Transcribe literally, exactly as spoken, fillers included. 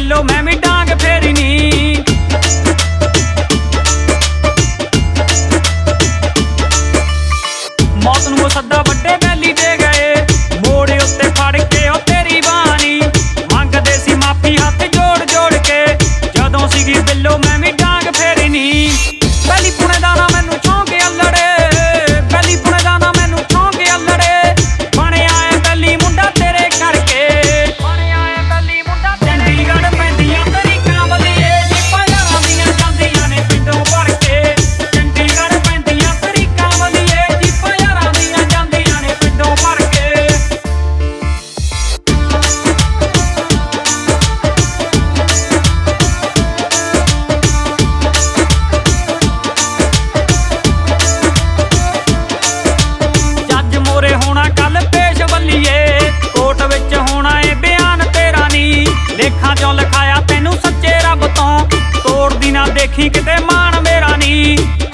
ਬਿੱਲੋ ਮੈਂ ਵੀ ਡਾਂਗ ਫੇਰੀ ਨੀ। ਮੌਤ ਨੂੰ ਉਹ ਸੱਦਾ ਵੱਡੇ ਬੈਲੀ ਦੇ ਗਏ, ਮੋੜੇ ਉੱਤੇ ਫੜ ਕੇ ਉਹ ਤੇਰੀ ਬਾਣੀ ਮੰਗਦੇ ਸੀ ਮਾਫੀ ਹੱਥ ਜੋੜ ਜੋੜ ਕੇ, ਜਦੋਂ ਸੀਗੀ ਬਿੱਲੋ ਮੈਂ ਵੀ ਡਾਂਗ ਫੇਰੀ ਨੀ। ਬੈਲੀ ਪੁਣੇ ਦਾ ਨਾ ਮੈਨੂੰ ਛੋਂਕ ਅਲੜੇ, ਬੈਲੀ ਪੁਣੇ ਦਾ ਨਾ ਮੈਨੂੰ ਛੋਂਕ ਅਲੜੇ, ਬਣਿਆ ਏ ਬੈਲੀ ਮੁੰਡਾ ਤੇਰੇ ਕਰਕੇ, ਬਣਿਆ ਏ ਬੈਲੀ ਮੁੰਡਾ। ਚੰਡੀਗੜ੍ਹ ਪੈਂਦੀਆਂ ਤਰੀਕਾਂ ਬਲੀਏ, ਜੀਪਾਂ ਯਾਰਾਂ ਦੀਆਂ ਜਾਂਦੀਆਂ ਨੇ ਪਿੰਡੋਂ ਭਰ ਕੇ, ਚੰਡੀਗੜ੍ਹ ਪੈਂਦੀਆਂ ਤਰੀਕਾਂ ਬਲੀਏ, ਜੀਪਾਂ ਯਾਰਾਂ ਦੀਆਂ ਜਾਂਦੀਆਂ ਨੇ ਪਿੰਡੋਂ ਭਰ ਕੇ। ਜੱਜ ਮੋਰੇ ਹੋਣਾ ਕੱਲ ਪੇਸ਼ ਬੱਲੀਏ, ਕੋਰਟ ਵਿੱਚ ਹੋਣਾ ਏ ਬਿਆਨ ਤੇਰਾ ਨੀ, ਲੇਖਾਂ ਚੋਂ ਲਿਖਾਇਆ ਤੈਨੂੰ ਸੱਚੇ ਰੱਬ ਤੋਂ, ਤੋੜਦੀ ਨਾ ਦੇਖੀ ਕਿਤੇ ਮਾਣ ਮੇਰਾ ਨੀ।